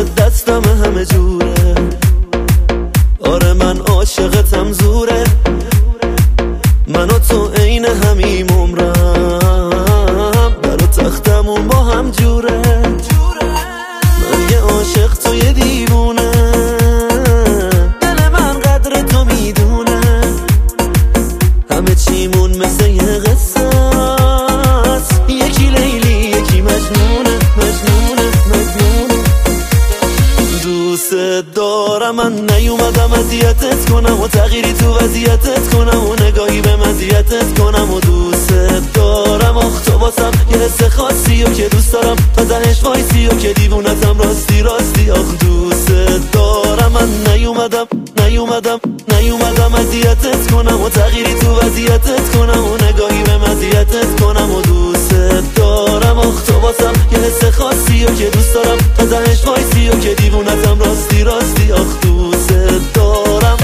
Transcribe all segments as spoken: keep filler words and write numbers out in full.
دستم همه جوره. آره من عاشقتم زوره، من و تو عین همیم عمرم، در و تختمون با هم جوره. من یه عاشق تو یه دیوونه، دل من قدر تو میدونه. همه چیمون مثل یه قصه است، یکی لیلی یکی مجنونه مجنونه مجنونه. دوست دارم من نیومدم اذیتت کنم و تغییری تو وضعیتت کنم و نگاهی به مزیتت کنم و دوست دارم. آخ تو واسم یه حس خاصی و که دوست دارم تا تهش وایسی و که دیوونتم راستی راستی. آخ دوست دارم من نیومدم نیومدم نیومدم اذیتت کنم و تغییری تو وضعیتت کنم و نگاهی به مزیتت کنم و دوست دارم. آخ تو واسم یه حس خاصی و که دوست دارم تا تهش وایسی و که دیوونتم راستی راستی. آخ دوست دارم.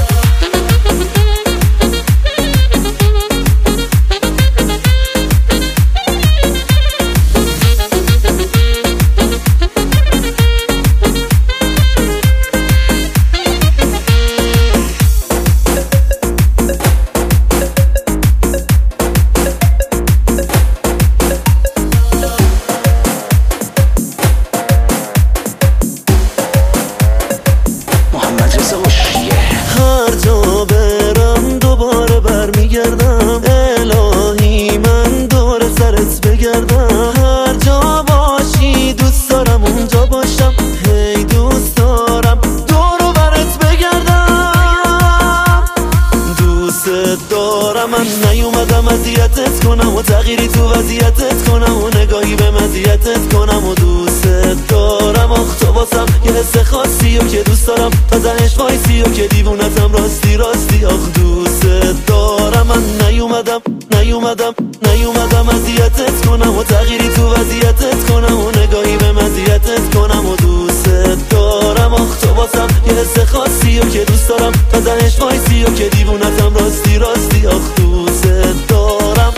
هر جا برم دوباره برمیگردم، الهی من دور سرت بگردم. هر جا باشی دوست دارم اونجا باشم، هی دوست دارم دورو برت بگردم. دوست دارم من نیومدم اذیتت کنم و تغییری تو وضعیتت کنم و نگاهی به مزیتت کنم و دوست دارم. آخ تو واسم یه حس خاصی و که دوست دارم تا تهش وایسی و که دیوونتم راستی راستی. آخ دوست دارم من نیومدم نیومدم نیومدم اذیتت کنم و تغییری تو وضعیتت کنم و نگاهی به مزیتت کنم و دوست دارم. آخ تو واسم یه حس خاصی و که دوست دارم تا تهش وایسی و که دیوونتم راستی راستی. آخ دوست دارم.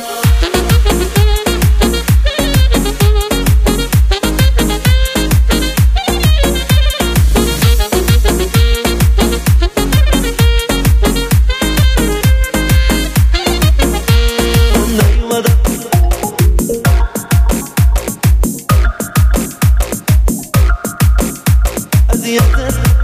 Yeah.